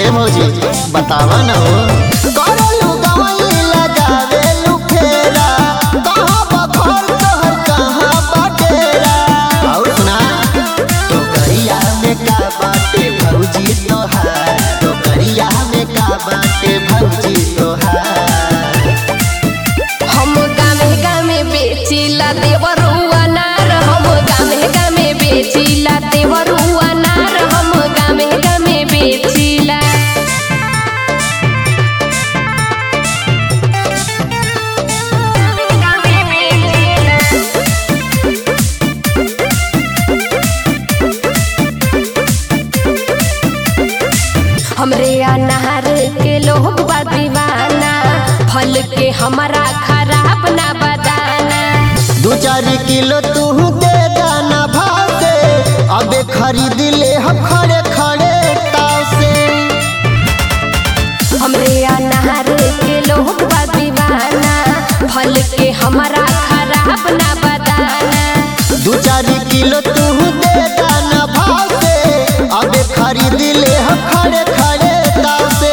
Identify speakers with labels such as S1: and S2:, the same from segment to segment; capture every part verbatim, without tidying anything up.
S1: भौजी बतावा न हो। करलू गवई लगावेलू फेरा, कहाँ बखर तोहर कहाँ बटेरा। और सुना तो करिया में का बाटे भौजी तोहार, तो करिया में का बाटे भौजी तोहार।
S2: हम गामे गामे बेचिला देवरुआ नार, हम गामे गामे बेचिला देवरुआ नार, हम गामे गामे बेचिला। हमरे अनार के लोग बा दीवाना, फल के हमारा खराब ना बदाना।
S1: दो चार किलो तू दे दाना भाव से, अबे खरीद ले हम खड़े खड़े ताव से।
S2: हमरे अनार के लोग बा दीवाना, फल के हमारा खराब ना बदाना।
S1: दो चार किलो तू दे दाना भाव से, अबे खरीद ले हम खड़े खड़े ताव से।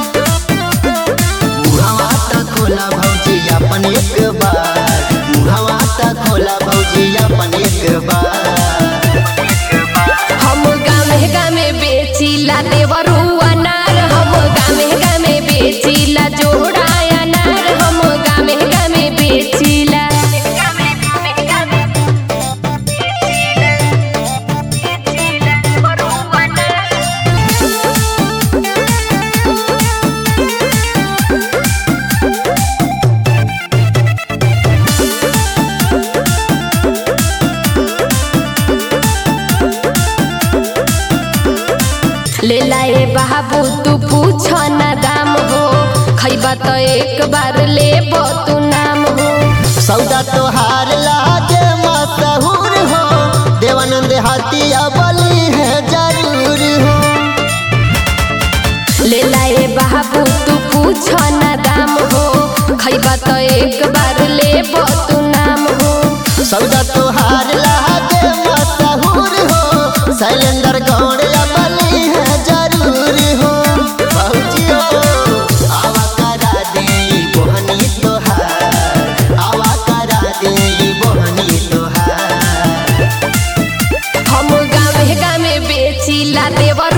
S1: मुहावा त खोला भौजी अपन एक बार, मुहावा त खोला भौजी अपन एक बार।
S2: हम गामे गामे बेचिला देवरुआ नार, हम गामे गामे बेचिला जोड़ा अनार, हम गामे गामे बेचिला। ले लाए बाबू तू पूछ ना दाम हो, खैबा तो एक बार ले तू नाम हो।
S1: सौदा तोहार लागे मशहूर हो, देवानंद हाथिया बली है जरूर हो।
S2: ले लाए बाबू तू पूछ ना दाम हो, खैबा तो एक बार ले तू नाम हो।
S1: सौदा तोहार लागे मशहूर हो, शैलेंद्र गौड़िया बली है जरूर हो। भौजी हो आवा करा दे बोहनी तोहार, आवा करा दे बोहनी तोहार।
S2: हम गामे गामे बेचिला देवर